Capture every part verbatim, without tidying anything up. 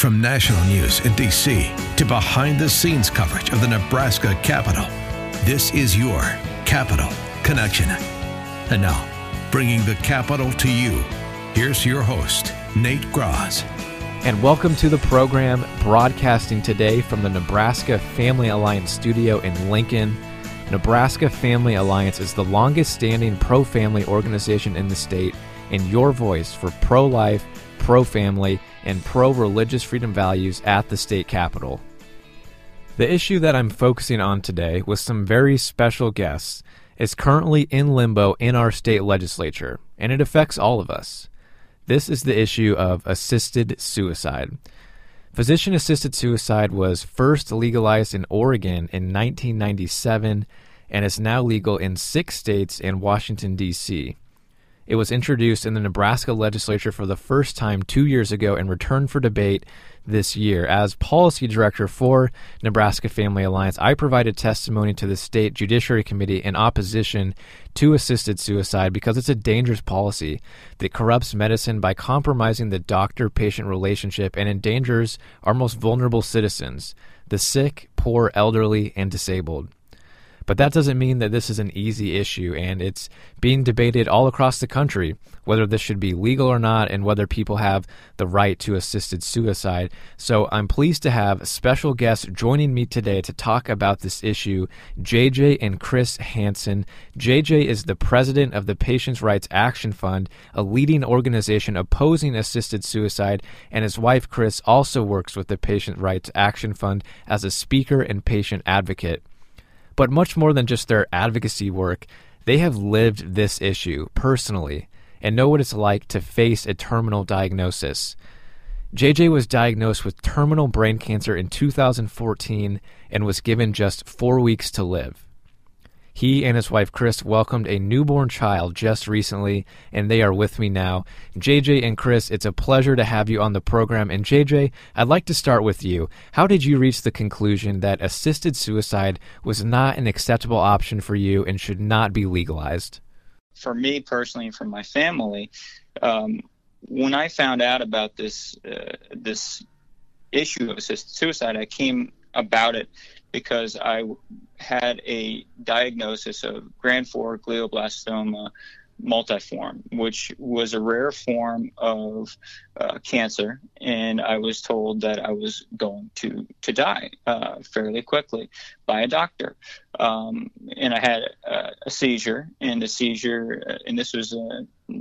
From national news in D C to behind-the-scenes coverage of the Nebraska Capitol, this is your Capitol Connection. And now, bringing the Capitol to you, here's your host, Nate Graz. And welcome to the program, broadcasting today from the Nebraska Family Alliance studio in Lincoln. Nebraska Family Alliance is the longest-standing pro-family organization in the state, and your voice for pro-life, pro-family, and pro-religious freedom values at the state capitol. The issue that I'm focusing on today with some very special guests is currently in limbo in our state legislature, and it affects all of us. This is the issue of assisted suicide. Physician-assisted suicide was first legalized in Oregon in nineteen ninety-seven and is now legal in six states and Washington, D C It was introduced in the Nebraska legislature for the first time two years ago and returned for debate this year. As policy director for Nebraska Family Alliance, I provided testimony to the state Judiciary Committee in opposition to assisted suicide because it's a dangerous policy that corrupts medicine by compromising the doctor-patient relationship and endangers our most vulnerable citizens, the sick, poor, elderly, and disabled. But that doesn't mean that this is an easy issue, and it's being debated all across the country, whether this should be legal or not, and whether people have the right to assisted suicide. So I'm pleased to have special guests joining me today to talk about this issue, J J and Chris Hansen. J J is the president of the Patients' Rights Action Fund, a leading organization opposing assisted suicide, and his wife, Chris, also works with the Patients' Rights Action Fund as a speaker and patient advocate. But much more than just their advocacy work, they have lived this issue personally and know what it's like to face a terminal diagnosis. J J was diagnosed with terminal brain cancer in two thousand fourteen and was given just four weeks to live. He and his wife, Chris, welcomed a newborn child just recently, and they are with me now. J J and Chris, it's a pleasure to have you on the program. And J J, I'd like to start with you. How did you reach the conclusion that assisted suicide was not an acceptable option for you and should not be legalized? For me personally, and for my family, um, when I found out about this uh, this issue of assisted suicide, I came about it because I had a diagnosis of Grand four glioblastoma multiforme, which was a rare form of uh, cancer, and I was told that I was going to to die uh, fairly quickly by a doctor. Um, and I had a, a seizure, and the seizure, and this was uh,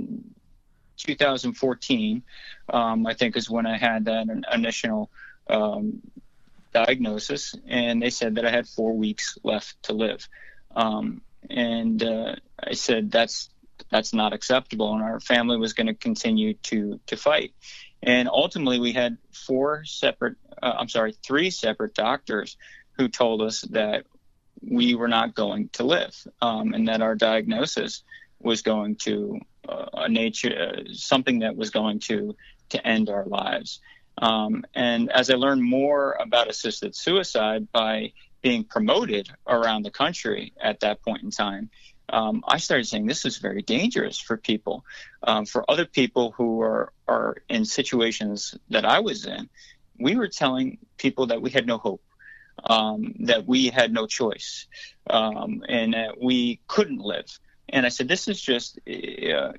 two thousand fourteen, um, I think is when I had that initial um, diagnosis, and they said that I had four weeks left to live. Um, and uh, I said, that's that's not acceptable, and our family was going to continue to to fight. And ultimately, we had four separate, uh, I'm sorry, three separate doctors who told us that we were not going to live, um, and that our diagnosis was going to uh, a nature, uh, something that was going to to end our lives. Um, and as I learned more about assisted suicide by being promoted around the country at that point in time, um, I started saying this is very dangerous for people, um, for other people who are, are in situations that I was in. We were telling people that we had no hope, um, that we had no choice, um, and that we couldn't live. And I said, this is just uh,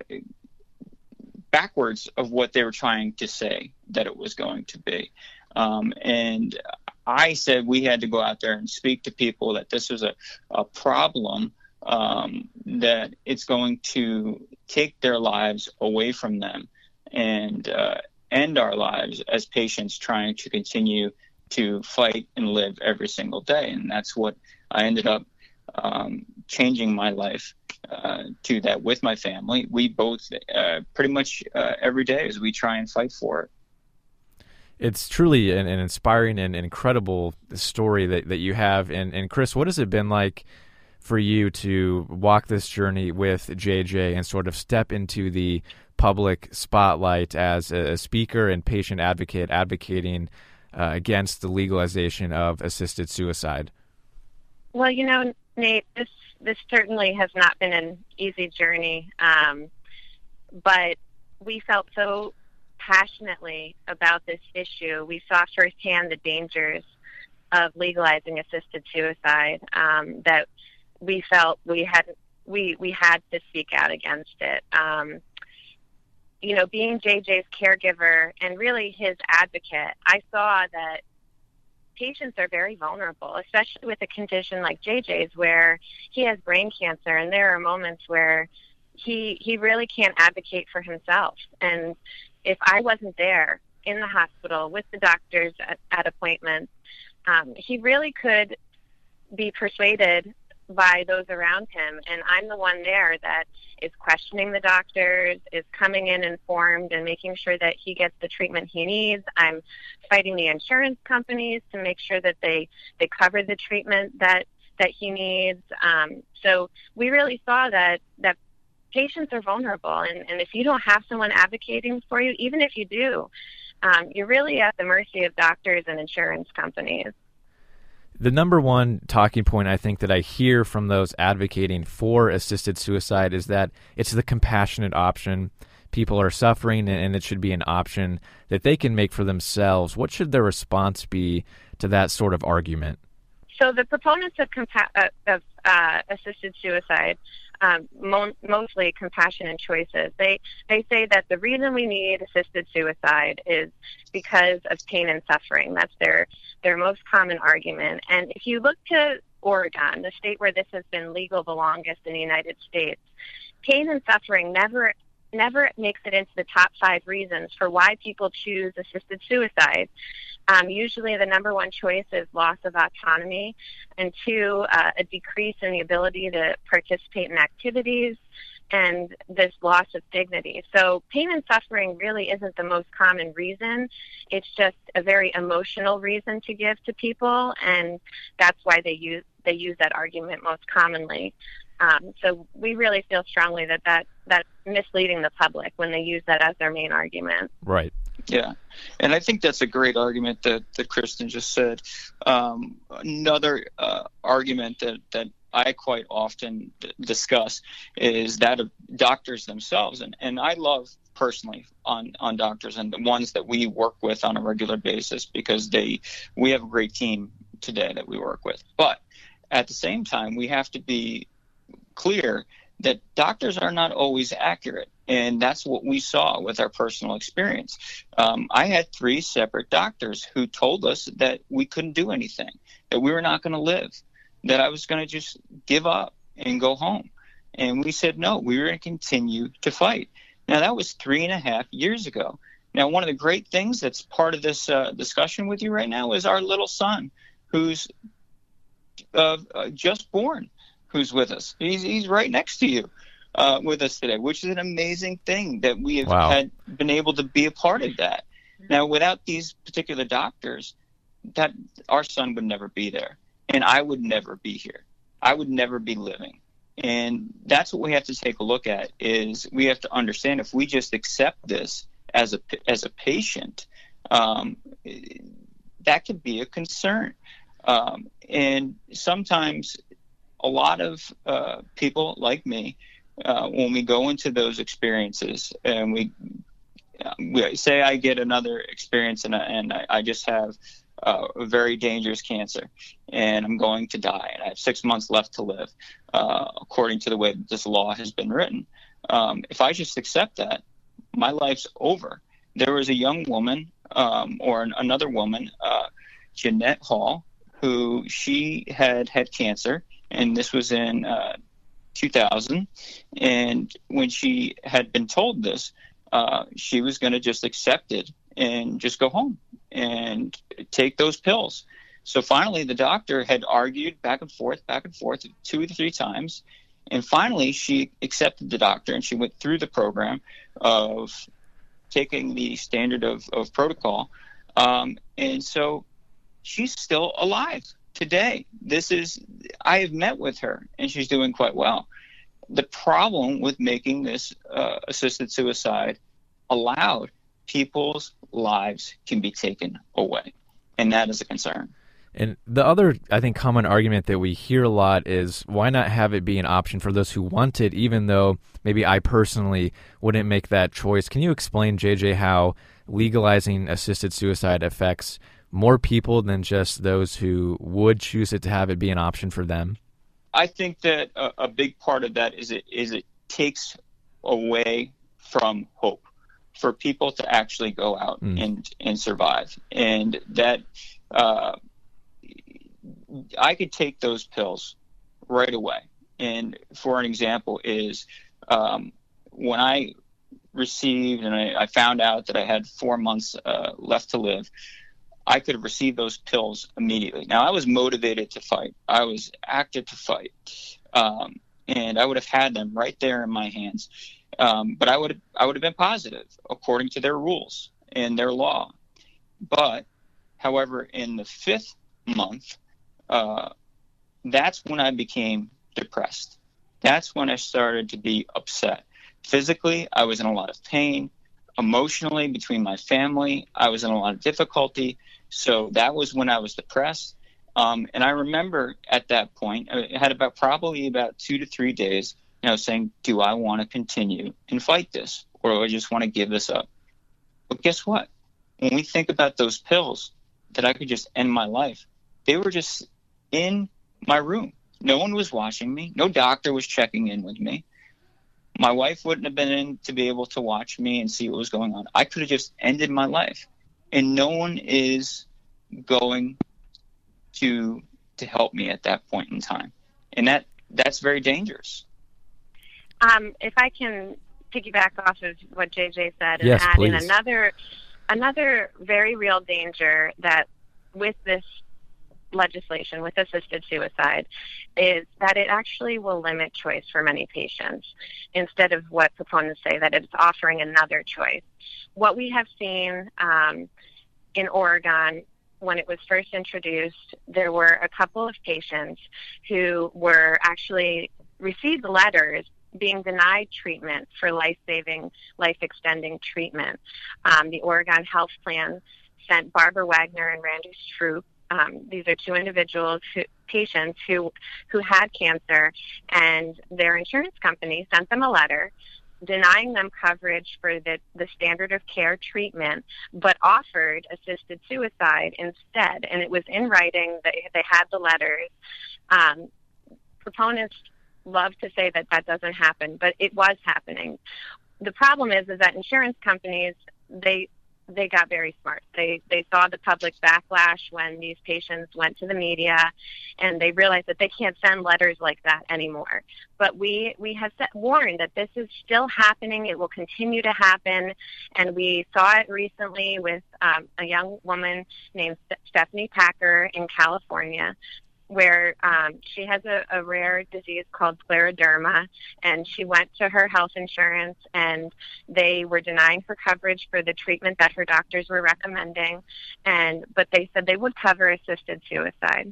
backwards of what they were trying to say that it was going to be. Um, and I said we had to go out there and speak to people that this was a, a problem, um, that it's going to take their lives away from them and uh, end our lives as patients trying to continue to fight and live every single day. And that's what I ended up um, changing my life uh, to that with my family. We both uh, pretty much uh, every day as we try and fight for it. It's truly an, an inspiring and incredible story that, that you have. And, and Chris, what has it been like for you to walk this journey with J J and sort of step into the public spotlight as a speaker and patient advocate advocating uh, against the legalization of assisted suicide? Well, you know, Nate, this this certainly has not been an easy journey, um, but we felt so passionately about this issue. We saw firsthand the dangers of legalizing assisted suicide, um, that we felt we had we we had to speak out against it. Um, you know, being J J's caregiver and really his advocate, I saw that patients are very vulnerable, especially with a condition like J J's, where he has brain cancer, and there are moments where he he really can't advocate for himself. And if I wasn't there in the hospital with the doctors at, at appointments, um, he really could be persuaded by those around him. And I'm the one there that is questioning the doctors, is coming in informed and making sure that he gets the treatment he needs. I'm fighting the insurance companies to make sure that they, they cover the treatment that, that he needs. Um, so we really saw that, that patients are vulnerable. And, and if you don't have someone advocating for you, even if you do, um, you're really at the mercy of doctors and insurance companies. The number one talking point I think that I hear from those advocating for assisted suicide is that it's the compassionate option. People are suffering, and it should be an option that they can make for themselves. What should their response be to that sort of argument? So the proponents of, compa- uh, of uh, assisted suicide, um, mo- mostly compassion and choices, they, they say that the reason we need assisted suicide is because of pain and suffering. That's their, their most common argument. And if you look to Oregon, the state where this has been legal the longest in the United States, pain and suffering never never makes it into the top five reasons for why people choose assisted suicide. Um, usually the number one choice is loss of autonomy, and two, uh, a decrease in the ability to participate in activities, and this loss of dignity. So pain and suffering really isn't the most common reason. It's just a very emotional reason to give to people, and that's why they use they use that argument most commonly. Um, so we really feel strongly that, that that's misleading the public when they use that as their main argument. Right. Yeah. And I think that's a great argument that, that Kristen just said. Um, another uh, argument that, that I quite often d- discuss is that of doctors themselves. And, and I love personally on, on doctors and the ones that we work with on a regular basis, because they we have a great team today that we work with. But at the same time, we have to be clear that doctors are not always accurate. And that's what we saw with our personal experience. Um, I had three separate doctors who told us that we couldn't do anything, that we were not going to live, that I was going to just give up and go home. And we said, no, we were going to continue to fight. Now, that was three and a half years ago. Now, one of the great things that's part of this uh, discussion with you right now is our little son, who's uh, uh, just born, who's with us. He's, he's right next to you. Uh, with us today, which is an amazing thing that we have Wow. had been able to be a part of that. Now, without these particular doctors, that our son would never be there, and I would never be here. I would never be living. And that's what we have to take a look at, is we have to understand if we just accept this as a, as a patient, um, that could be a concern. Um, and sometimes a lot of uh, people like me, Uh, when we go into those experiences and we, uh, we say I get another experience and, and I, I just have uh, a very dangerous cancer and I'm going to die and I have six months left to live, uh, according to the way that this law has been written. Um, if I just accept that, my life's over. There was a young woman um, or an, another woman, uh, Jeanette Hall, who she had had cancer, and this was in uh, two thousand, and when she had been told this, uh, she was going to just accept it and just go home and take those pills. So finally, the doctor had argued back and forth, back and forth two or three times, and finally she accepted the doctor and she went through the program of taking the standard of, of protocol, um, and so she's still alive today. This is, I have met with her and she's doing quite well. The problem with making this uh, assisted suicide allowed, people's lives can be taken away. And that is a concern. And the other, I think, common argument that we hear a lot is why not have it be an option for those who want it, even though maybe I personally wouldn't make that choice. Can you explain, J J, how legalizing assisted suicide affects more people than just those who would choose it to have it be an option for them? I think that a, a big part of that is it is it takes away from hope for people to actually go out mm. and, and survive. And that uh, I could take those pills right away. And for an example is um, when I received and I, I found out that I had four months uh, left to live, I could have received those pills immediately. Now, I was motivated to fight. I was active to fight. Um, and I would have had them right there in my hands. Um, but I would I would have been positive according to their rules and their law. But, however, in the fifth month, uh, that's when I became depressed. That's when I started to be upset. Physically, I was in a lot of pain. Emotionally, between my family, I was in a lot of difficulty. So that was when I was depressed. Um, and I remember at that point, I had about probably about two to three days, you know, saying, do I want to continue and fight this? Or do I just want to give this up? But guess what? When we think about those pills that I could just end my life, they were just in my room. No one was watching me. No doctor was checking in with me. My wife wouldn't have been in to be able to watch me and see what was going on. I could have just ended my life. And no one is going to to help me at that point in time. And that that's very dangerous. Um, if I can piggyback off of what J J said and yes, add please. in another another very real danger that with this legislation, with assisted suicide, is that it actually will limit choice for many patients instead of what proponents say, that it's offering another choice. What we have seen um, in Oregon, when it was first introduced, there were a couple of patients who were actually received letters being denied treatment for life-saving, life-extending treatment. Um, the Oregon Health Plan sent Barbara Wagner and Randy Stroop. Um, these are two individuals, who, patients who who had cancer, and their insurance company sent them a letter denying them coverage for the, the standard of care treatment, but offered assisted suicide instead. And it was in writing. They, they had the letters. Um, proponents love to say that that doesn't happen, but it was happening. The problem is, is that insurance companies, they they got very smart. They they saw the public backlash when these patients went to the media, and they realized that they can't send letters like that anymore. But we we have set, warned that this is still happening. It will continue to happen, and we saw it recently with um, a young woman named Stephanie Packer in California, where um, she has a, a rare disease called scleroderma, and she went to her health insurance, and they were denying her coverage for the treatment that her doctors were recommending, and but they said they would cover assisted suicide.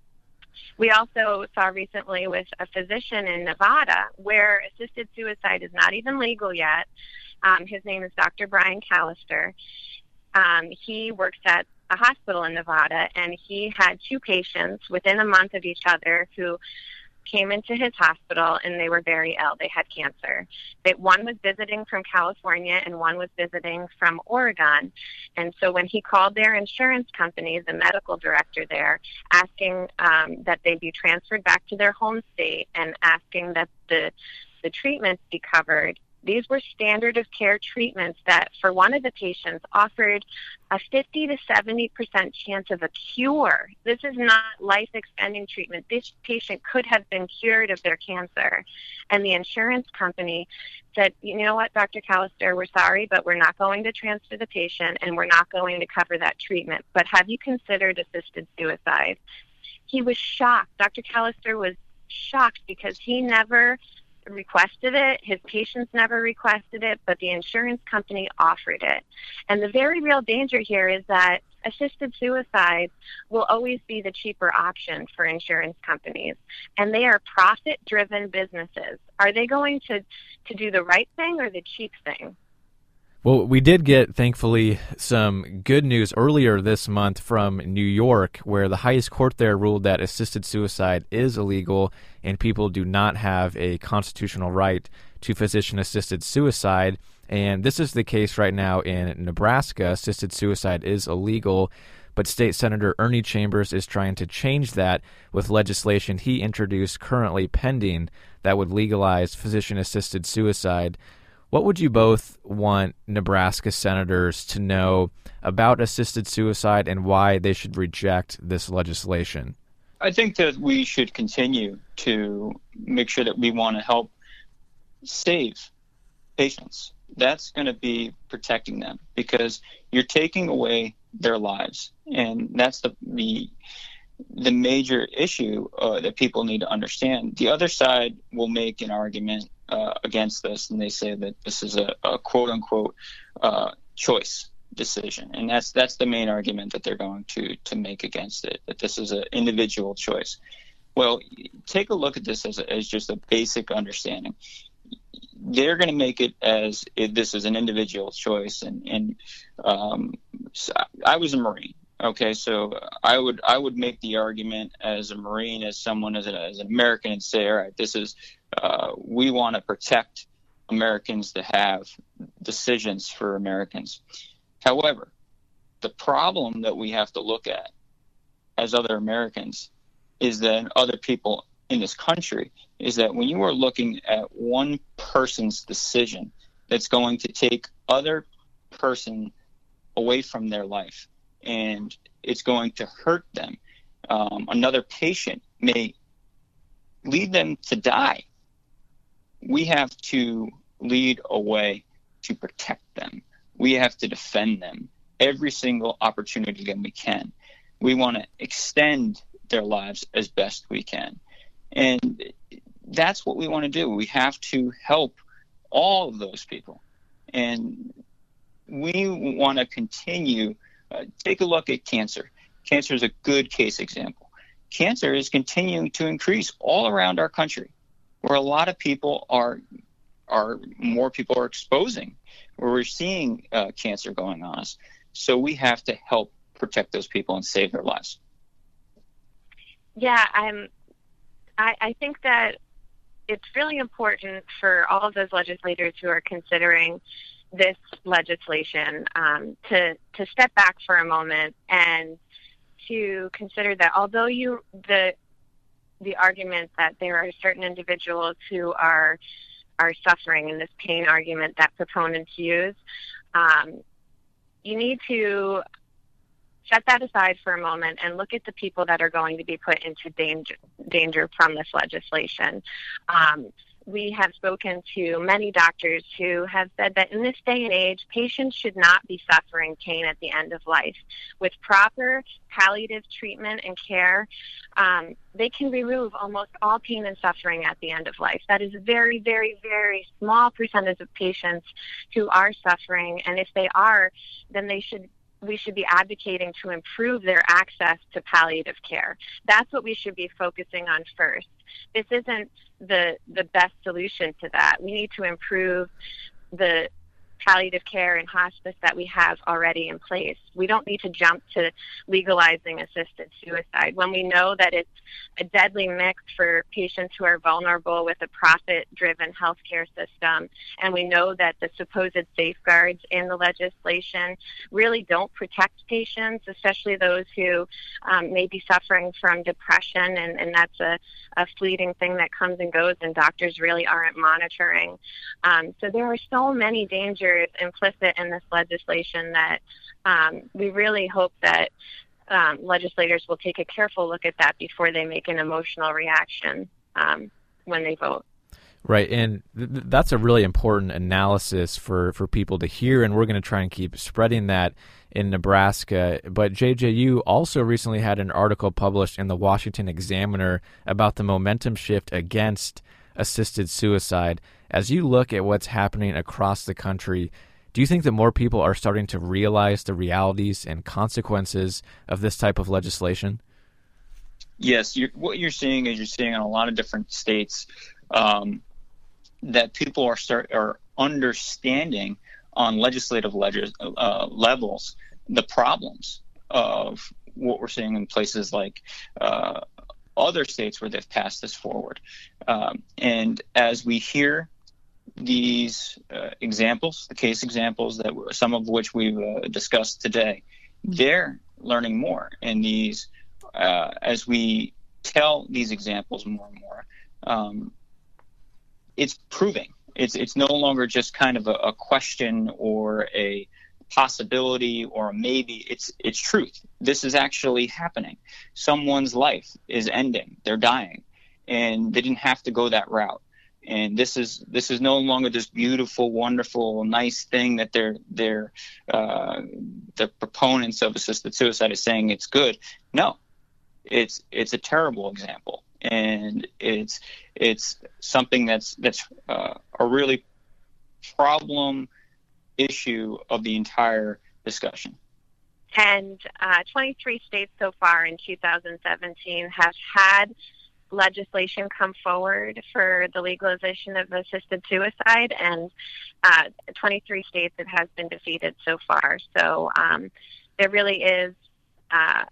We also saw recently with a physician in Nevada where assisted suicide is not even legal yet. Um, his name is Doctor Brian Callister. Um, he works at a hospital in Nevada, and he had two patients within a month of each other who came into his hospital, and they were very ill. They had cancer. They, one was visiting from California, and one was visiting from Oregon. And so when he called their insurance company, the medical director there, asking um, that they be transferred back to their home state and asking that the the treatments be covered, these were standard of care treatments that, for one of the patients, offered a fifty to seventy percent chance of a cure. This is not life-extending treatment. This patient could have been cured of their cancer. And the insurance company said, you know what, Doctor Callister, we're sorry, but we're not going to transfer the patient, and we're not going to cover that treatment. But have you considered assisted suicide? He was shocked. Doctor Callister was shocked because he never requested it, his patients never requested it, but the insurance company offered it. And the very real danger here is that assisted suicide will always be the cheaper option for insurance companies, and they are profit-driven businesses. Are they going to, to do the right thing or the cheap thing? Well, we did get, thankfully, some good news earlier this month from New York, where the highest court there ruled that assisted suicide is illegal and people do not have a constitutional right to physician-assisted suicide. And this is the case right now in Nebraska. Assisted suicide is illegal, but State Senator Ernie Chambers is trying to change that with legislation he introduced currently pending that would legalize physician-assisted suicide. What would you both want Nebraska senators to know about assisted suicide and why they should reject this legislation? I think that we should continue to make sure that we want to help save patients. That's going to be protecting them, because you're taking away their lives. And that's the the, the major issue uh, that people need to understand. The other side will make an argument Uh, against this, and they say that this is a, a quote unquote uh, choice decision, and that's that's the main argument that they're going to to make against it, that this is an individual choice. Well, take a look at this as, a, as just a basic understanding. They're going to make it as if this is an individual choice, and and um, so I was a Marine. Okay, so I would I would make the argument as a Marine, as someone as, a, as an American, and say, all right, this is uh, we want to protect Americans to have decisions for Americans. However, the problem that we have to look at as other Americans is that other people in this country is that when you are looking at one person's decision that's going to take other person away from their life, and it's going to hurt them. Um, another patient may lead them to die. We have to lead a way to protect them. We have to defend them every single opportunity that we can. We want to extend their lives as best we can. And that's what we want to do. We have to help all of those people. And we want to continue. Uh, take a look at cancer. Cancer is a good case example. Cancer is continuing to increase all around our country, where a lot of people are, are more people are exposing, where we're seeing uh, cancer going on us. So we have to help protect those people and save their lives. Yeah, I'm. I, I think that it's really important for all of those legislators who are considering this legislation um, to to step back for a moment and to consider that although you the the argument that there are certain individuals who are are suffering in this pain argument that proponents use, um, you need to set that aside for a moment and look at the people that are going to be put into danger danger from this legislation. Um, we have spoken to many doctors who have said that in this day and age, patients should not be suffering pain at the end of life. With proper palliative treatment and care, um, they can remove almost all pain and suffering at the end of life. That is a very, very, very small percentage of patients who are suffering, and if they are, then they should we should be advocating to improve their access to palliative care. That's what we should be focusing on first. This isn't the the best solution to that. We need to improve the palliative care and hospice that we have already in place. We don't need to jump to legalizing assisted suicide when we know that it's a deadly mix for patients who are vulnerable with a profit-driven healthcare system, and we know that the supposed safeguards in the legislation really don't protect patients, especially those who um, may be suffering from depression, and, and that's a, a fleeting thing that comes and goes, and doctors really aren't monitoring. Um, so there are so many dangers implicit in this legislation that um, we really hope that um, legislators will take a careful look at that before they make an emotional reaction um, when they vote. Right, and th- that's a really important analysis for, for people to hear, and we're going to try and keep spreading that in Nebraska. But J J, you also recently had an article published in the Washington Examiner about the momentum shift against assisted suicide. As you look at what's happening across the country, do you think that more people are starting to realize the realities and consequences of this type of legislation? Yes, you're, what you're seeing is you're seeing in a lot of different states um, that people are start are understanding on legislative legis- uh, levels the problems of what we're seeing in places like uh, other states where they've passed this forward. Um, and as we hear these uh, examples, the case examples that were, some of which we've uh, discussed today, they're learning more. And these, uh, as we tell these examples more and more, um, it's proving. It's it's no longer just kind of a, a question or a possibility or a maybe. It's it's truth. This is actually happening. Someone's life is ending. They're dying, and they didn't have to go that route. And this is this is no longer this beautiful, wonderful, nice thing that they're they're uh, the proponents of assisted suicide is saying it's good. No, it's it's a terrible example, and it's it's something that's that's uh, a really problem issue of the entire discussion. And uh, twenty-three states so far in two thousand seventeen have had legislation come forward for the legalization of assisted suicide, and uh, twenty-three states it has been defeated so far. So um, there really is uh,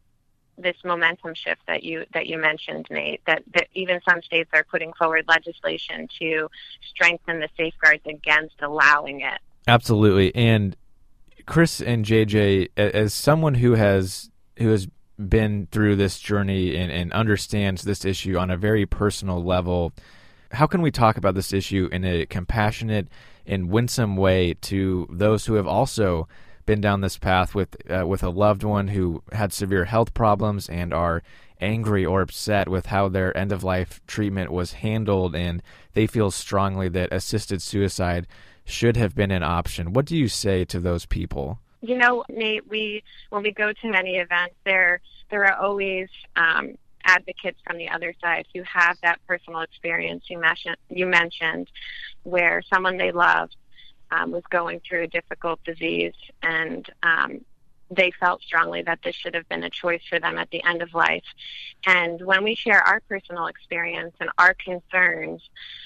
this momentum shift that you that you mentioned, Nate, that, that even some states are putting forward legislation to strengthen the safeguards against allowing it. Absolutely. And Chris and J J, as someone who has who has been through this journey and, and understands this issue on a very personal level, how can we talk about this issue in a compassionate and winsome way to those who have also been down this path with uh, with a loved one who had severe health problems and are angry or upset with how their end-of-life treatment was handled, and they feel strongly that assisted suicide should have been an option? What do you say to those people? You know, Nate, we when we go to many events, there there are always um, advocates from the other side who have that personal experience you mentioned, you mentioned where someone they loved um, was going through a difficult disease, and um, they felt strongly that this should have been a choice for them at the end of life. And when we share our personal experience and our concerns,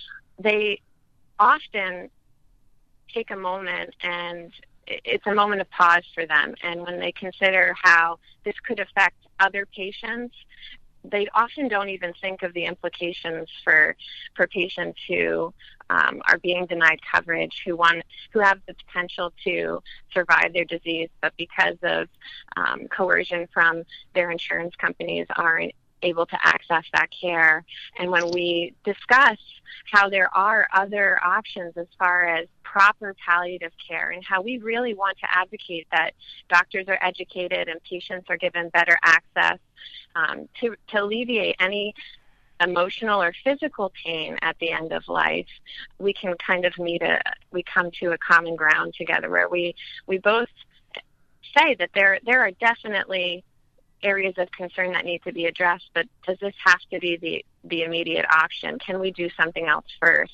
they often take a moment, and it's a moment of pause for them. And when they consider how this could affect other patients, they often don't even think of the implications for for patients who um, are being denied coverage, who want who have the potential to survive their disease, but because of um, coercion from their insurance companies aren't able to access that care. And when we discuss how there are other options as far as proper palliative care and how we really want to advocate that doctors are educated and patients are given better access um, to, to alleviate any emotional or physical pain at the end of life, we can kind of meet a, we come to a common ground together where we, we both say that there, there are definitely areas of concern that need to be addressed, but does this have to be the, the immediate option? Can we do something else first?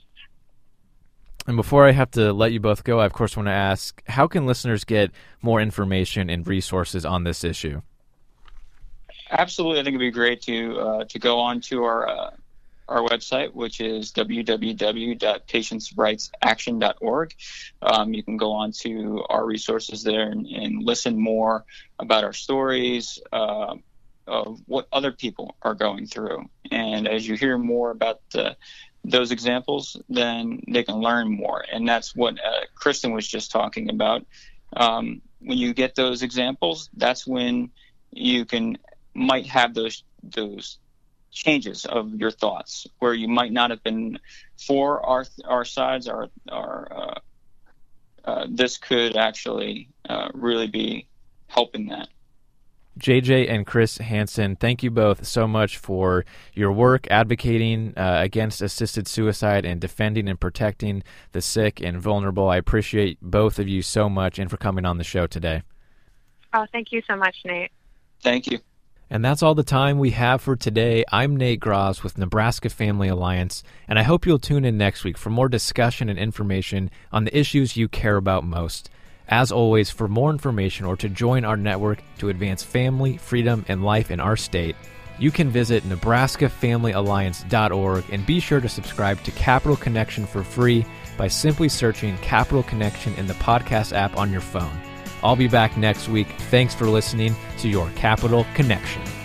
And before I have to let you both go, I of course want to ask, how can listeners get more information and resources on this issue? Absolutely. I think it'd be great to uh, to go on to our uh, our website, which is w w w dot patients rights action dot org. Um, you can go on to our resources there and, and listen more about our stories, uh, of what other people are going through. And as you hear more about the, those examples, then they can learn more. And that's what uh, Kristen was just talking about. Um, when you get those examples, that's when you can might have those those changes of your thoughts, where you might not have been for our our sides. Our our uh, uh, this could actually uh, really be helping that. J J and Chris Hansen, thank you both so much for your work advocating uh, against assisted suicide and defending and protecting the sick and vulnerable. I appreciate both of you so much, and for coming on the show today. Oh, thank you so much, Nate. Thank you. And that's all the time we have for today. I'm Nate Gross with Nebraska Family Alliance, and I hope you'll tune in next week for more discussion and information on the issues you care about most. As always, for more information or to join our network to advance family, freedom, and life in our state, you can visit nebraska family alliance dot org and be sure to subscribe to Capital Connection for free by simply searching Capital Connection in the podcast app on your phone. I'll be back next week. Thanks for listening to your Capital Connection.